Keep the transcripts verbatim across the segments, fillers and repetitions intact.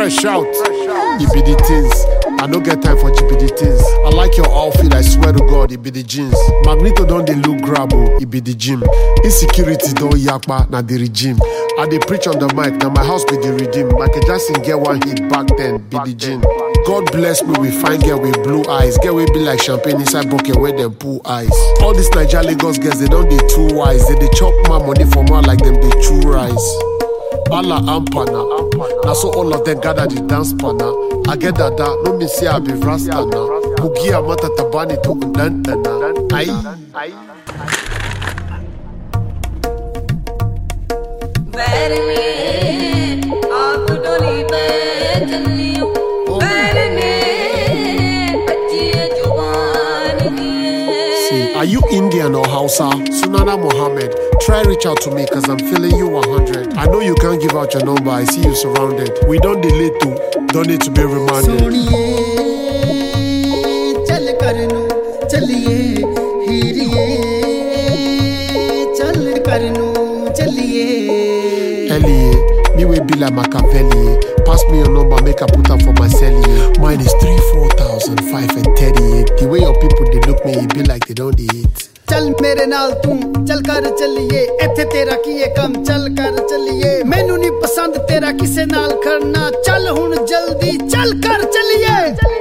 Fresh out. It be the things. I don't get time for G B D things. I like your outfit, I swear to God, it be the jeans. Magneto don't they look grab, oh, it be the gym. Insecurity don't yakpa, na the regime. I dey preach on the mic, now my house be the redeem. Michael Jackson get one hit back then, be the gin. God bless me with fine girl with blue eyes. Girl will be like champagne inside bucket where them pull ice. All these Nigeria Lagos girls, they don't they too wise. They they chop my money for more like them they chew rice. Allah ampana, now so all of them gather the dance pana. I get that that, no me say I be rasta na. Bugi amata tabani to undantana. Aye. See, are you Indian or Hausa? Sunana Mohammed, try reach out to me cause I'm feeling you one hundred. I know you can't give out your number, I see you surrounded. We don't delay to, don't need to be reminded. Ellie, me will be like Machiavelli. Pass me your number, make a put up for my celly. Mine is three, four thousand, five and thirty-eight. The way your people they look me, it be like they don't eat. चल मेरे नाल तू चल कर चलिए इत्थे तेरा किए कम चल कर चलिए मैनू नहीं पसंद तेरा किसे नाल करना चल हुन जल्दी चल कर चलिए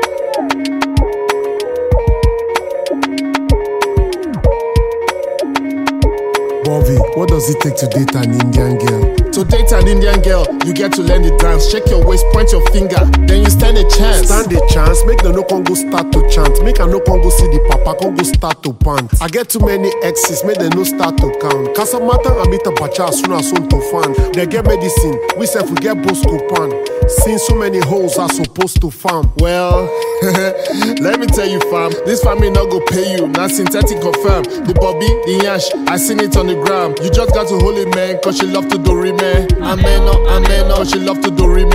Bobby, what does it take to date an Indian girl? To date an Indian girl, you get to learn the dance. Shake your waist, point your finger, then you stand a chance. Stand a chance, make the no Congo start to chant. Make a no Congo see the papa Congo start to pant. I get too many exes, make the no start to count. Casamata and meet a bacha as soon as soon to fan. They get medicine, we say we get both coupon. Since so many holes are supposed to farm. Well, let me tell you fam, this family not go pay you, not synthetic confirm. The Bobby, the Yash, I seen it on the gram. You just got to hold it man, cause she love to do rime. Amen, oh, amen, oh, she love to do rime.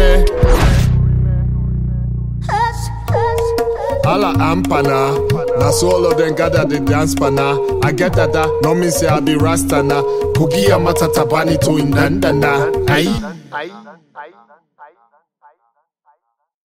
Allah ampana, na so all of them gather the dance pana. I get that that, no me say I be rastana. Pugi amata tabani to indandana. Aye.